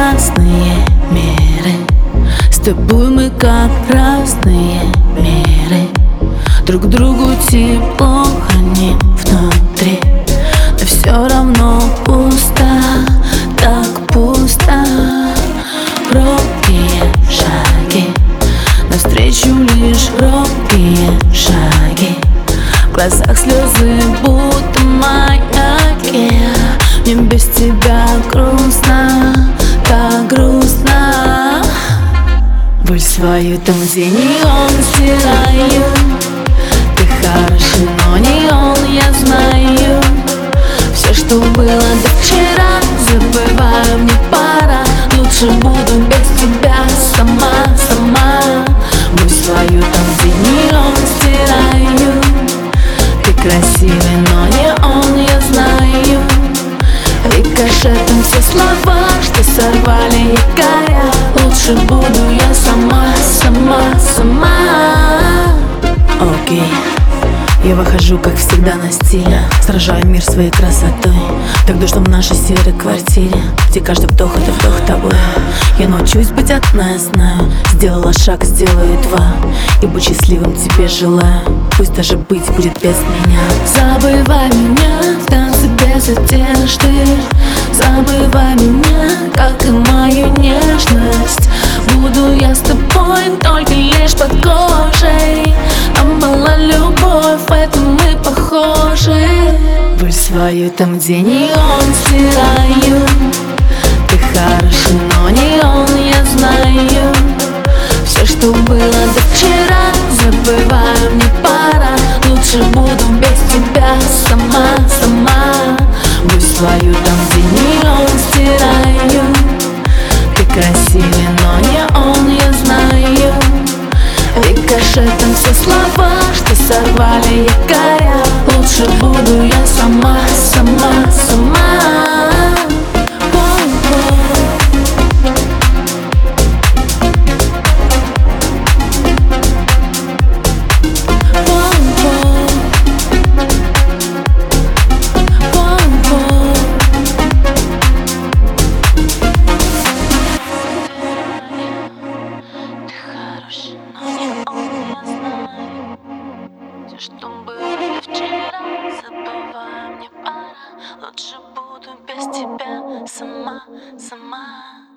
разные миры. С тобой мы как разные миры. Друг другу тепло храним внутри, но все равно пусто, так пусто. Робкие шаги, навстречу лишь робкие шаги. В глазах слезы, будто маяки. Мне без тебя грустно, так грустно. Боль свою там, где неон, стираю. Ты хороший, но не он, я знаю. Все, что было до вчера, забываю, мне пора. Лучше буду без тебя сама, сама. Боль свою там, где неон, стираю. Ты красивый, но не он, я знаю. Рикошетом все слова, что сорвали якоря. Лучше буду я сама, сама, сама. Окей. Я выхожу, как всегда, на стиле. Сражаю мир своей красотой. Так душно в нашей серой квартире, где каждый вдох — это вдох тобой. Я научусь быть одна, я знаю. Сделала шаг, сделаю два. И быть счастливым тебе желаю. Пусть даже быть будет без меня. Забывай меня в танце без одежды. Забывай меня, как и мою нежность. Буду я с тобой только лишь под кожей. Там была любовь, в этом мы похожи. Боль свою там, где не он, стираю. Ты хороший, но не он, я знаю. Все, что было до вчера, забываю, мне пора. Лучше буду без тебя сама, сама. Боль свою там, где не он, стираю. Ты красивый, но не он, я знаю. Рикошетом все слова, что сорвали якоря. Лучше буду я сама, сама, сама. Что было вчера, забывай, мне пора. Лучше буду без тебя сама, сама.